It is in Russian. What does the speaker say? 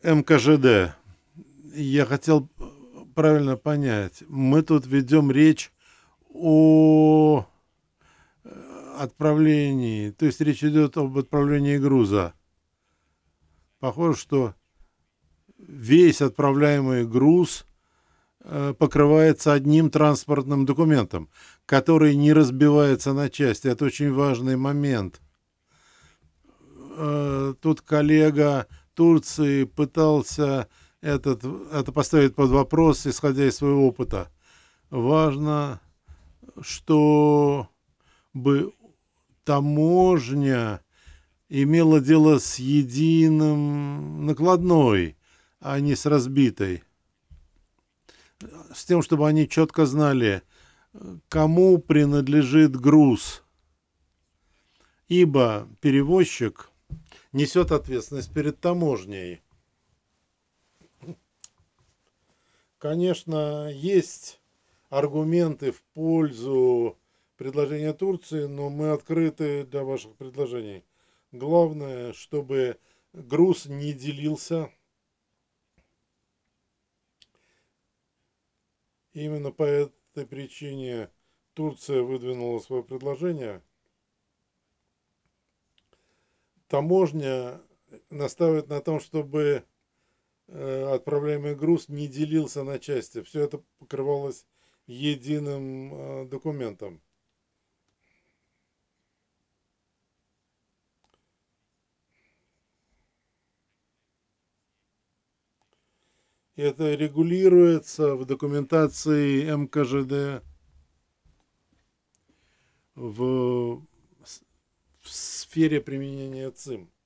МКЖД. Я хотел правильно понять. Мы тут ведем речь о отправлении, то есть речь идет об отправлении груза. Похоже, что весь отправляемый груз покрывается одним транспортным документом, который не разбивается на части. Это очень важный момент. Тут коллега Турции пытался это поставить под вопрос, исходя из своего опыта. Важно, чтобы таможня имела дело с единым накладной, а не с разбитой. С тем, чтобы они четко знали, кому принадлежит груз. Ибо перевозчик несет ответственность перед таможней. Конечно, есть аргументы в пользу предложения Турции, но мы открыты для ваших предложений. Главное, чтобы груз не делился. Именно по этой причине Турция выдвинула свое предложение. Таможня настаивает на том, чтобы отправляемый груз не делился на части. Все это покрывалось единым документом. Это регулируется в документации МКЖД в, в сфере применения ЦИМ.